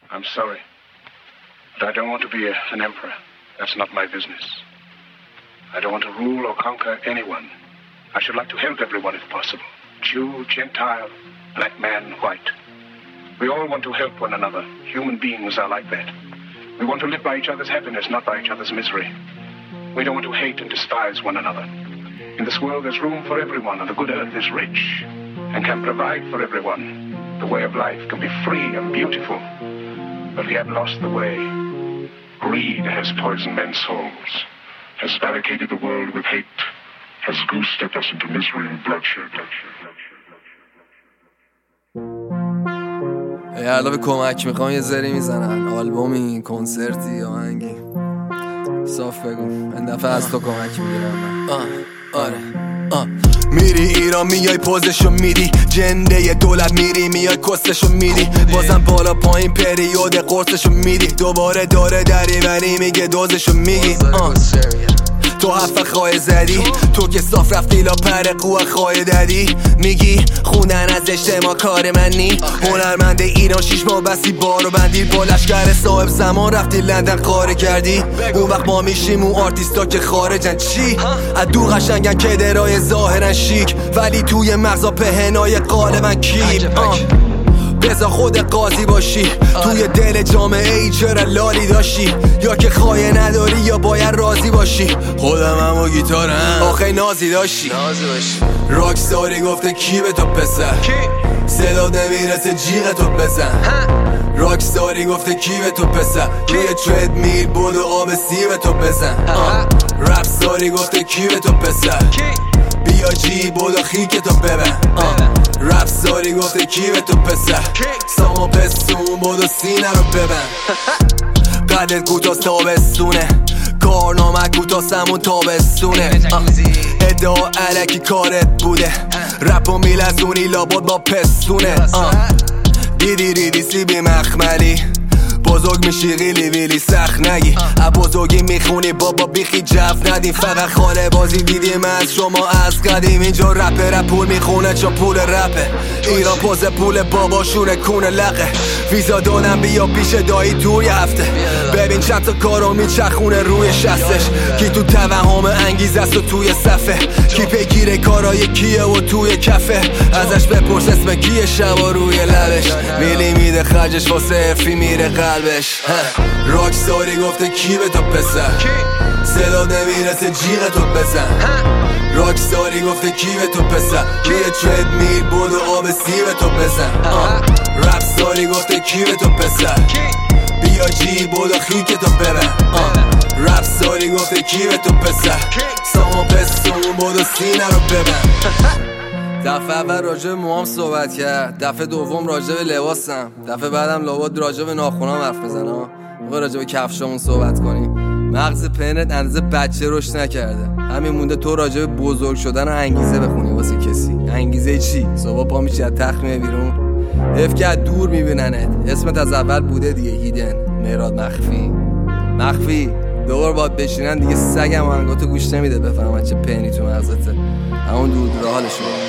I'm sorry, but I don't want to be an emperor. That's not my business. I don't want to rule or conquer anyone. I should like to help everyone if possible. Jew, Gentile, black man, white. We all want to help one another. Human beings are like that. We want to live by each other's happiness, not by each other's misery. We don't want to hate and despise one another. In this world there's room for everyone, and the good earth is rich and can provide for everyone. The way of life can be free and beautiful, but we have lost the way. Greed has poisoned men's souls, has barricaded the world with hate, has goose-stepped us into misery and bloodshed. یالا به کمک میخوام یه ذری میزنن آلبومی، کنسرتی، آهنگی صاف بگو این دفعه از تو کمک میگیرم. آره میری ایران میای پوزشو میدی، جنده دولت میری میای کستشو میدی، بازم بالا پایین پریود قرصشو میدی، دوباره داره دریوری میگه دوزشو میگی. تو حرف خواهی زدی، تو که صاف رفتی لا پر قوه خواهی دادی، میگی خوندن از اجتماع کار منی، هنرمند ایران 6 ماه بسی بارو بندی، با لشکر صاحب زمان رفتی لندن قاره کردی، اون وقت ما میشیم اون آرتیستا که خارجن چی؟ از دور قشنگن که درای ظاهرن شیک، ولی توی مغزا پهنای غالبا کیپ. بذار خود قاضی باشی، توی دل جامعه ای چرا لالی داشتی، یا که خواهی نداری یا باید راضی باشی. خودم هم و گیتارم آخه نازی داشتی، راکستاری گفته کی به تو پسر، صدا نمیرسه جیغ تو بزن. راکستاری گفته کی به تو پسر، روی ترید میل بود و آب سیب تو بزن. رپستاری گفته کی به تو پسر، بیا جی بودا خیک تو ببن. رپستاری گفته کی به تو پسر، سامو پسون بودا سینه رو ببن. قدت کوتاست تابستونه، کارنامه کوتاست همون تابستونه. ادعا علکی کارت بوده، رپو میلزونی لابد با پستونه. دیدی ریدی سیبی مخملی، بزرگ میشی غیلی ویلی سخت نگی، بزرگی میخونی بابا بیخی جف ندی، فقط خاله بازی دیدیم از شما از قدیم. اینجا رپ پول میخونه چون پول رپه، ایران پوز پول باباشونه کونه لقه، ویزا دادم بیا پیش دایی توی هفته، ببین چند تا کارو میچخونه روی شستش، کی تو توهم انگیزه است و توی صفه، کی پیگیره کارای کیه و توی کفه، ازش بپرس اسم کیه شبا روی لبش، میلی میده خرجش واسه افی میره قلبش. راکستاری گفته کی به تو پسر، صدا نمیرسه جیغ تو بزن. راکستاری گفته کی به تو پسر، روی ترید میل بود و آب سیب تو بزن. رپستاری گفته کی به تو پسر، بیا جی بود و خیک تو ببن. رپستاری گفته کی به تو پسر، سامو پستون بود و سینه رو ببن. دفعه اول راجع به موام صحبت کرد، دفعه دوم راجع به لباسم، دفعه بعدم لابد راجع به ناخونام حرف بزنم. میخوای راجع به کفشامون صحبت کنیم. مغز پنت اندازه بچه رشد نکرده، همین مونده تو راجع به بزرگ شدن و انگیزه بخونی واسه کسی. انگیزه چی؟ صبح پا میشی از تخت میای بیرون، حیف که از دور میبیننت، اسمت از اول بوده دیگه، هیدن، مهراد مخفی دور باید بشینن دیگه، سگم آهنگاتو گوش نمیده بفهمن چه پنی تو مغزته، همون دور حالشو